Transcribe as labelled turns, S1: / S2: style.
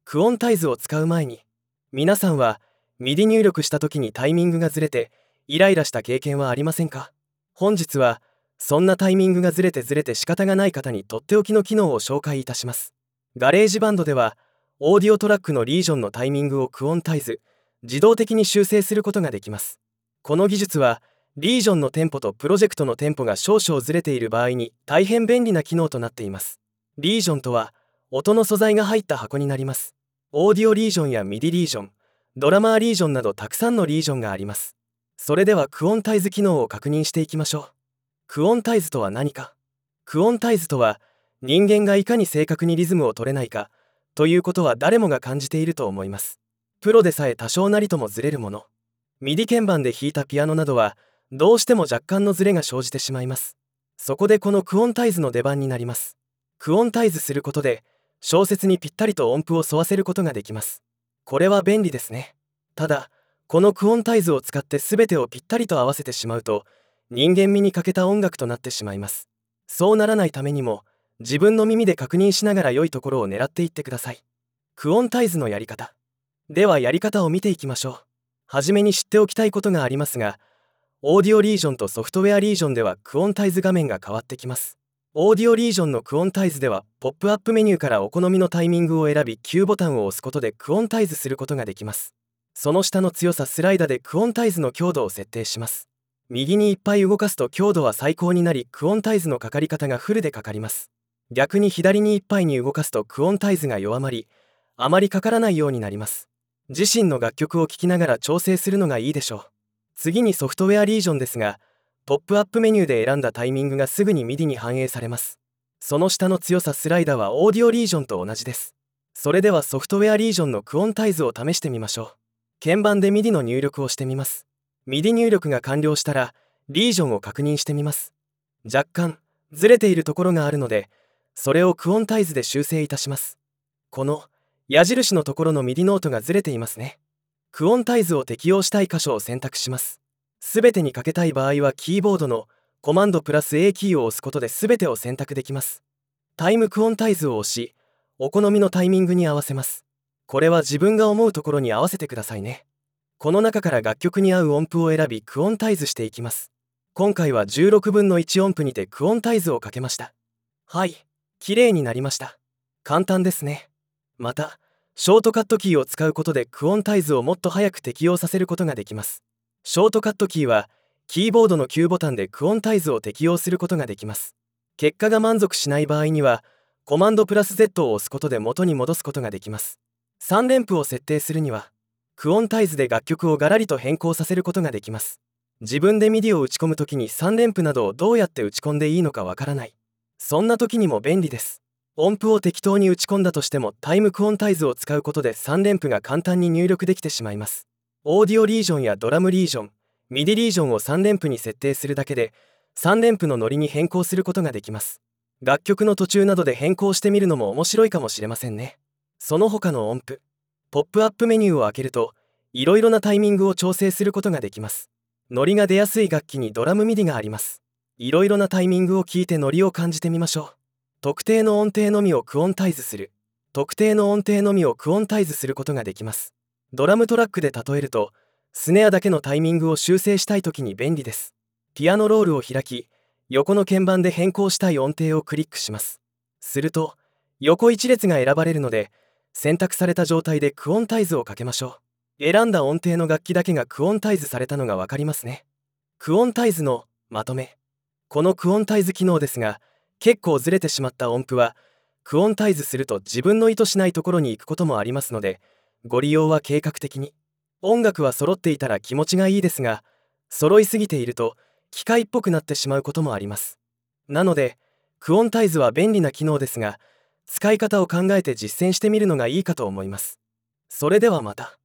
S1: クオンタイズを使う前に、皆さんはMIDI入力した時にタイミングがずれてイライラした経験はありませんか？本日はそんなタイミングがずれて仕方がない方にとっておきの機能を紹介いたします。ガレージバンドではオーディオトラックのリージョンのタイミングをクオンタイズ、自動的に修正することができます。この技術はリージョンのテンポとプロジェクトのテンポが少々ずれている場合に大変便利な機能となっています。リージョンとは音の素材が入った箱になります。オーディオリージョンやミディリージョン、ドラマーリージョンなどたくさんのリージョンがあります。それではクオンタイズ機能を確認していきましょう。クオンタイズとは何か。クオンタイズとは人間がいかに正確にリズムを取れないかということは誰もが感じていると思います。プロでさえ多少なりともずれるもの。ミディ鍵盤で弾いたピアノなどはどうしても若干のずれが生じてしまいます。そこでこのクオンタイズの出番になります。クオンタイズすることで小節にぴったりと音符を沿わせることができます。これは便利ですね。ただこのクオンタイズを使って全てをぴったりと合わせてしまうと人間味に欠けた音楽となってしまいます。そうならないためにも自分の耳で確認しながら良いところを狙っていってください。クオンタイズのやり方。ではやり方を見ていきましょう。はじめに知っておきたいことがありますが、オーディオリージョンとソフトウェアリージョンではクオンタイズ画面が変わってきます。オーディオリージョンのクオンタイズではポップアップメニューからお好みのタイミングを選び Q ボタンを押すことでクオンタイズすることができます。その下の強さスライダでクオンタイズの強度を設定します。右にいっぱい動かすと強度は最高になりクオンタイズのかかり方がフルでかかります。逆に左にいっぱいに動かすとクオンタイズが弱まりあまりかからないようになります。自身の楽曲を聴きながら調整するのがいいでしょう。次にソフトウェアリージョンですが、ポップアップメニューで選んだタイミングがすぐに MIDI に反映されます。その下の強さスライダーはオーディオリージョンと同じです。それではソフトウェアリージョンのクオンタイズを試してみましょう。鍵盤で MIDI の入力をしてみます。MIDI 入力が完了したらリージョンを確認してみます。若干ずれているところがあるのでそれをクオンタイズで修正いたします。この矢印のところのMIDIノートがずれていますね。クオンタイズを適用したい箇所を選択します。すべてにかけたい場合はキーボードのコマンドプラス A キーを押すことで全てを選択できます。タイムクオンタイズを押し、お好みのタイミングに合わせます。これは自分が思うところに合わせてくださいね。この中から楽曲に合う音符を選びクオンタイズしていきます。今回は16分の1音符にてクオンタイズをかけました。はい、綺麗になりました。簡単ですね。また、ショートカットキーを使うことでクオンタイズをもっと早く適用させることができます。ショートカットキーはキーボードの Q ボタンでクオンタイズを適用することができます。結果が満足しない場合にはコマンドプラス Z を押すことで元に戻すことができます。3連符を設定するにはクオンタイズで楽曲をガラリと変更させることができます。自分で MIDI を打ち込むときに3連符などをどうやって打ち込んでいいのかわからない。そんな時にも便利です。音符を適当に打ち込んだとしてもタイムクオンタイズを使うことで3連符が簡単に入力できてしまいます。オーディオリージョンやドラムリージョン、ミディリージョンを3連符に設定するだけで3連符のノリに変更することができます。楽曲の途中などで変更してみるのも面白いかもしれませんね。その他の音符、ポップアップメニューを開けるといろいろなタイミングを調整することができます。ノリが出やすい楽器にドラムミディがあります。いろいろなタイミングを聞いてノリを感じてみましょう。特定の音程のみをクオンタイズする。特定の音程のみをクオンタイズすることができます。ドラムトラックで例えると、スネアだけのタイミングを修正したいときに便利です。ピアノロールを開き、横の鍵盤で変更したい音程をクリックします。すると、横一列が選ばれるので、選択された状態でクオンタイズをかけましょう。選んだ音程の楽器だけがクオンタイズされたのがわかりますね。クオンタイズのまとめ。このクオンタイズ機能ですが、結構ずれてしまった音符はクオンタイズすると自分の意図しないところに行くこともありますので、ご利用は計画的に。音楽は揃っていたら気持ちがいいですが、揃いすぎていると機械っぽくなってしまうこともあります。なのでクオンタイズは便利な機能ですが、使い方を考えて実践してみるのがいいかと思います。それではまた。